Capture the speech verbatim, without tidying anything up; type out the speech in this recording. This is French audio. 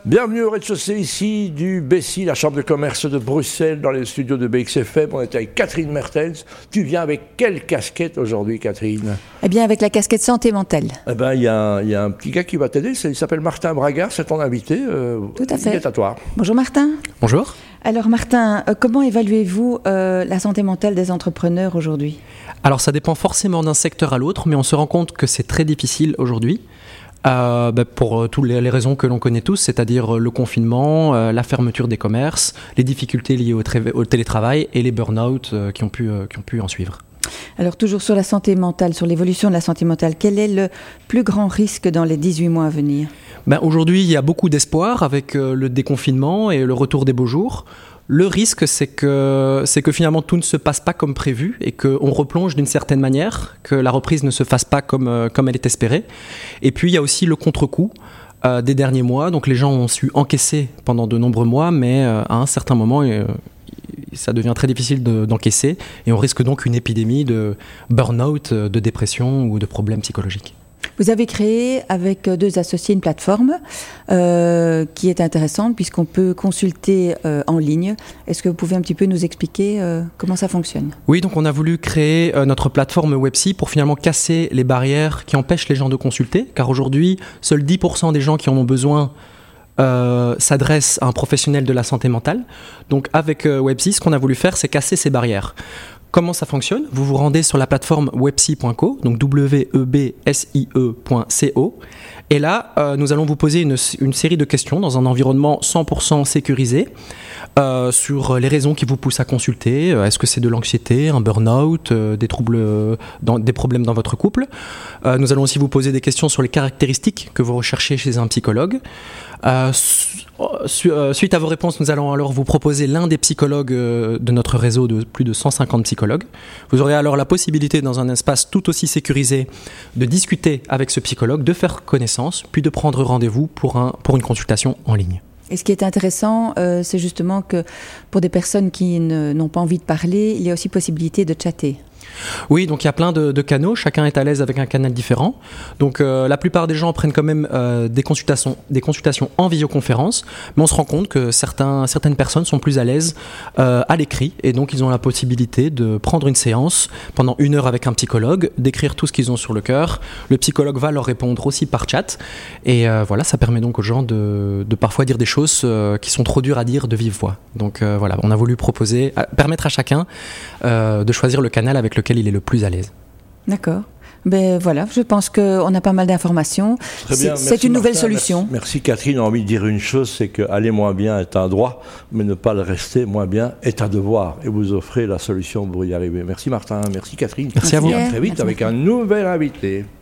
Bienvenue au rez-de-chaussée ici du B C I, la Chambre de commerce de Bruxelles, dans les studios de B X F M. On est avec Catherine Mertens. Tu viens avec quelle casquette aujourd'hui, Catherine? Eh bien, avec la casquette santé mentale. Eh bien, il y, y a un petit gars qui va t'aider. Il s'appelle Martin Bragard, c'est ton invité. Euh, Tout à fait. Il est à toi. Bonjour Martin. Bonjour. Alors Martin, euh, comment évaluez-vous euh, la santé mentale des entrepreneurs aujourd'hui? Alors ça dépend forcément d'un secteur à l'autre, mais on se rend compte que c'est très difficile aujourd'hui. Euh, bah pour euh, toutes les, les raisons que l'on connaît tous, c'est-à-dire euh, le confinement, euh, la fermeture des commerces, les difficultés liées au, tra- au télétravail et les burn-out euh, qui ont pu, euh, qui ont pu en suivre. Alors toujours sur la santé mentale, sur l'évolution de la santé mentale, quel est le plus grand risque dans les dix-huit mois à venir? Ben, aujourd'hui, il y a beaucoup d'espoir avec euh, le déconfinement et le retour des beaux jours. Le risque, c'est que, c'est que finalement tout ne se passe pas comme prévu et qu'on replonge d'une certaine manière, que la reprise ne se fasse pas comme, euh, comme elle est espérée. Et puis il y a aussi le contre-coup euh, des derniers mois. Donc les gens ont su encaisser pendant de nombreux mois, mais euh, à un certain moment, euh, ça devient très difficile de, d'encaisser et on risque donc une épidémie de burn-out, de dépression ou de problèmes psychologiques. Vous avez créé avec deux associés une plateforme euh, qui est intéressante puisqu'on peut consulter euh, en ligne. Est-ce que vous pouvez un petit peu nous expliquer euh, comment ça fonctionne? Oui, donc on a voulu créer euh, notre plateforme WebPsy pour finalement casser les barrières qui empêchent les gens de consulter, car aujourd'hui, seuls dix pour cent des gens qui en ont besoin euh, s'adressent à un professionnel de la santé mentale. Donc avec euh, WebPsy, ce qu'on a voulu faire, c'est casser ces barrières. Comment ça fonctionne? Vous vous rendez sur la plateforme webpsy point co, donc w e b s i e point co, et là, euh, nous allons vous poser une, une série de questions dans un environnement cent pour cent sécurisé euh, sur les raisons qui vous poussent à consulter. Est-ce que c'est de l'anxiété, un burn-out, euh, des troubles, dans, des problèmes dans votre couple? euh, Nous allons aussi vous poser des questions sur les caractéristiques que vous recherchez chez un psychologue. Euh, su, euh, suite à vos réponses, nous allons alors vous proposer l'un des psychologues euh, de notre réseau de plus de cent cinquante psychologues. Vous aurez alors la possibilité, dans un espace tout aussi sécurisé, de discuter avec ce psychologue, de faire connaissance, puis de prendre rendez-vous pour, un, pour une consultation en ligne. Et ce qui est intéressant, euh, c'est justement que pour des personnes qui ne, n'ont pas envie de parler, il y a aussi possibilité de chatter. Oui, donc il y a plein de, de canaux, chacun est à l'aise avec un canal différent. Donc euh, la plupart des gens prennent quand même euh, des consultations, des consultations en visioconférence, mais on se rend compte que certains, certaines personnes sont plus à l'aise euh, à l'écrit, et donc ils ont la possibilité de prendre une séance pendant une heure avec un psychologue, d'écrire tout ce qu'ils ont sur le cœur. Le psychologue va leur répondre aussi par chat, et euh, voilà, ça permet donc aux gens de, de parfois dire des choses euh, qui sont trop dures à dire de vive voix. Donc euh, voilà, on a voulu proposer, à, permettre à chacun euh, de choisir le canal avec lequel il est le plus à l'aise. D'accord. Ben voilà, je pense qu'on a pas mal d'informations. Très bien, c'est, merci c'est une nouvelle Martin, solution. Merci, merci Catherine. On a envie de dire une chose, c'est que aller moins bien est un droit, mais ne pas le rester moins bien est un devoir. Et vous offrez la solution pour y arriver. Merci Martin, merci Catherine. Merci à vous. Et à très vite Merci avec beaucoup. un nouvel invité.